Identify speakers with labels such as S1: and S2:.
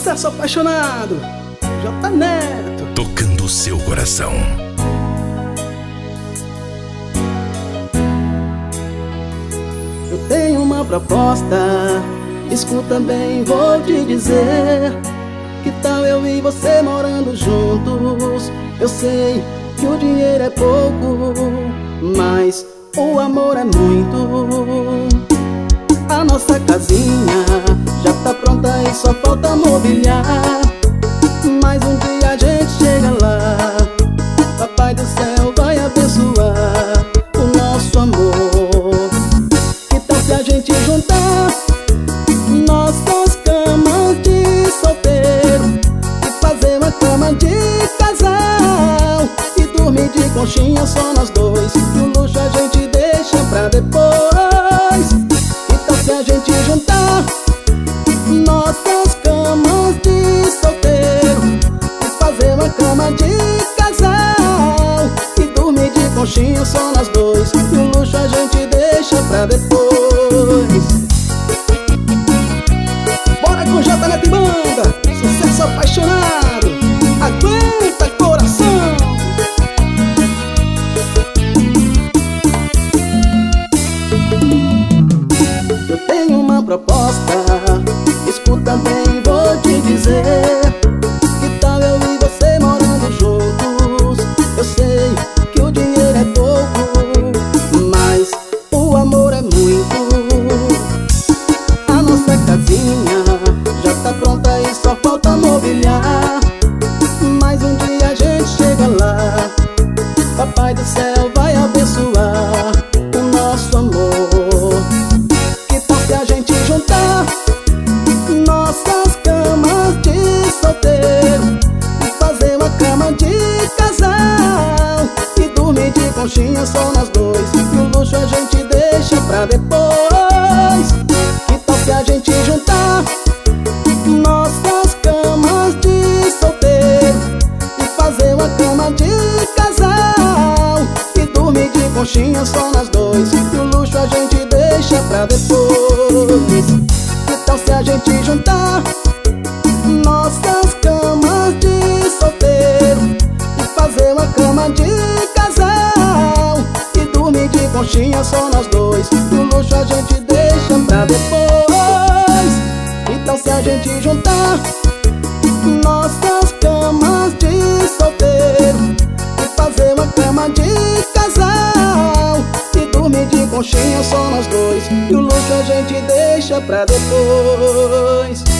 S1: Sucesso apaixonado, J Neto.
S2: Tocando o seu coração.
S1: Eu tenho uma proposta, escuta bem, vou te dizer. Que tal eu e você morando juntos? Eu sei que o dinheiro é pouco, mas o amor é muito. A nossa casinha já tá pronta e só falta mobiliar. Mas um dia a gente chega lá, Papai do céu vai abençoar o nosso amor. Que tal se a gente juntar nossas camas de solteiro e fazer uma cama de casal e dormir de conchinha só nós dois, e o luxo a gente deixa pra depois. Que tal se a gente juntar nossas camas de solteiro e fazer uma cama de casal e dormir de conchinha só nós dois, e o luxo a gente deixa pra depois. Bora com J Neto e banda, sucesso apaixonado, aguenta coração. Eu tenho uma proposta, escuta bem, vou te dizer. Que tal eu e você morando juntos? Eu sei que o dinheiro é pouco, mas o amor é muito. A nossa casinha já tá pronta e só falta mobiliar. Mas um dia a gente chega lá, Papai do céu vai abençoar o nosso amor. Que tal se a gente juntar nossas camas de solteiro e fazer uma cama de casal e dormir de conchinha só nós dois, e o luxo a gente deixa pra depois. Que tal se a gente juntar nossas camas de solteiro e fazer uma cama de casal e dormir de conchinha só nós dois, e o luxo a gente deixa pra depois. Que tal se a gente juntar nossas camas de solteiro e fazer uma cama de casal e dormir de conchinha só nós dois, e o luxo a gente deixa pra depois. Que tal se a gente juntar nossas camas de solteiro e fazer uma cama de casal e dormir de conchinha só nós dois, e o luxo a gente deixa pra depois.